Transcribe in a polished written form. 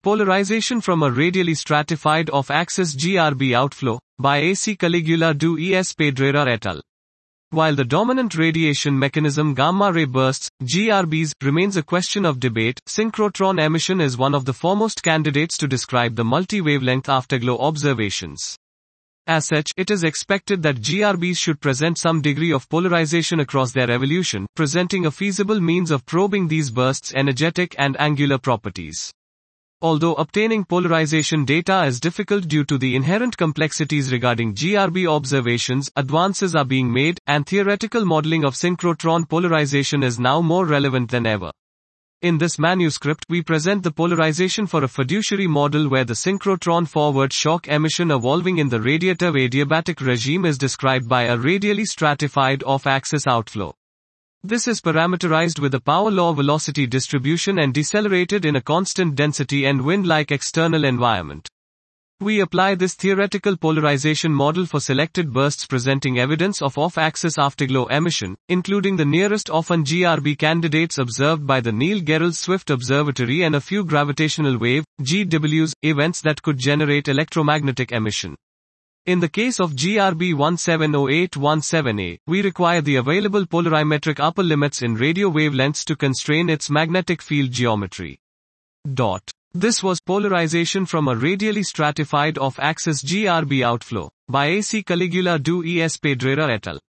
Polarization from a radially stratified off-axis GRB outflow, by A.C. Caligula do Es Pedreira et al. While the dominant radiation mechanism gamma-ray bursts, GRBs, remains a question of debate, synchrotron emission is one of the foremost candidates to describe the multi-wavelength afterglow observations. As such, it is expected that GRBs should present some degree of polarization across their evolution, presenting a feasible means of probing these bursts' energetic and angular properties. Although obtaining polarization data is difficult due to the inherent complexities regarding GRB observations, advances are being made, and theoretical modeling of synchrotron polarization is now more relevant than ever. In this manuscript, we present the polarization for a fiduciary model where the synchrotron forward shock emission evolving in the radiative adiabatic regime is described by a radially stratified off-axis outflow. This is parameterized with a power law velocity distribution and decelerated in a constant density and wind-like external environment. We apply this theoretical polarization model for selected bursts presenting evidence of off-axis afterglow emission, including the nearest often GRB candidates observed by the Neil Gehrels Swift Observatory and a few gravitational wave (GWs) events that could generate electromagnetic emission. In the case of GRB 170817A, we require the available polarimetric upper limits in radio wavelengths to constrain its magnetic field geometry. This was Polarization from a Radially Stratified Off-Axis GRB Outflow, by A.C. Caligula do Es Pedreira et al.